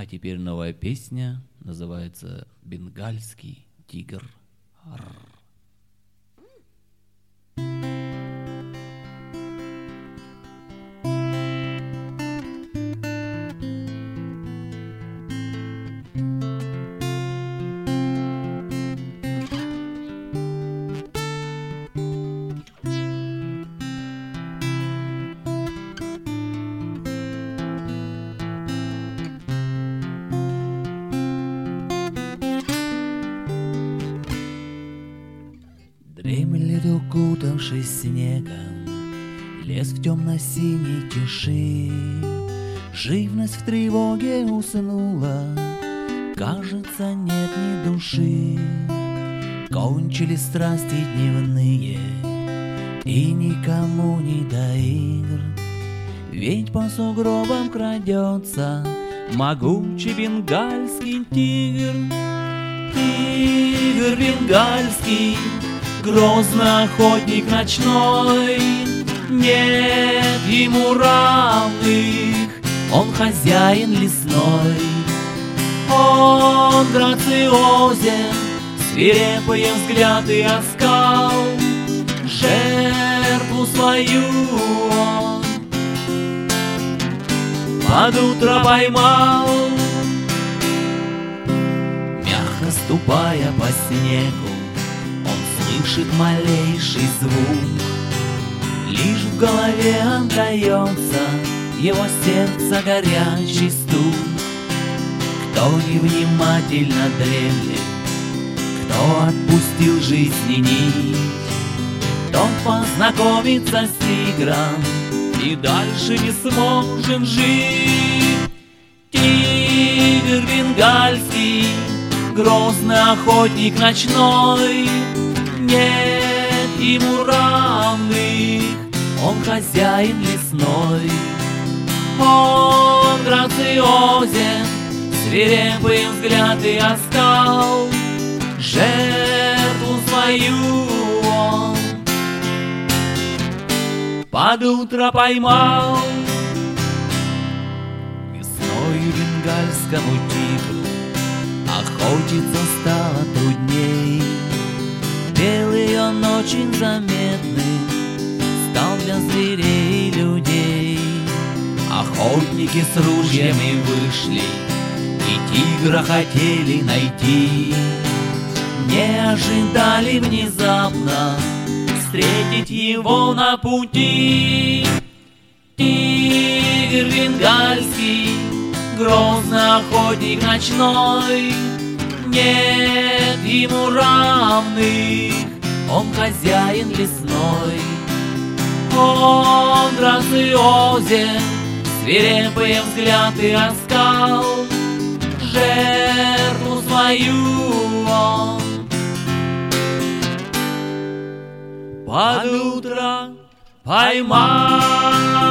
А теперь новая песня, называется «Бенгальский тигр». Дремлет, укутавшись снегом, лес в темно-синей тиши. Живность в тревоге уснула, кажется, нет ни души. Кончились страсти дневные, и никому не до игр. Ведь по сугробам крадется могучий бенгальский тигр. Тигр бенгальский, грозный охотник ночной, нет ему равных, он хозяин лесной. Он грациозен, свирепые взгляды оскал, жертву свою он под утро поймал. Мягко ступая по снегу, слышит малейший звук, лишь в голове отдается его сердца горячий стук. Кто невнимательно дремлет, кто отпустил жизни нить, тот познакомится с тигром и дальше не сможет жить. Тигр бенгальский, грозный охотник ночной, нет ему равных, он хозяин лесной. Он грациозен, свирепые взгляды оскал, жертву свою он под утро поймал. Весной бенгальскому тигру охотиться стало трудней. Белый он очень заметный стал для зверей и людей. Охотники с ружьями вышли и тигра хотели найти. Не ожидали внезапно встретить его на пути. Тигр бенгальский, грозный охотник ночной, нет ему равных, он хозяин лесной. Он грациозен, свирепые взгляды оскал, жертву свою он под утро поймал.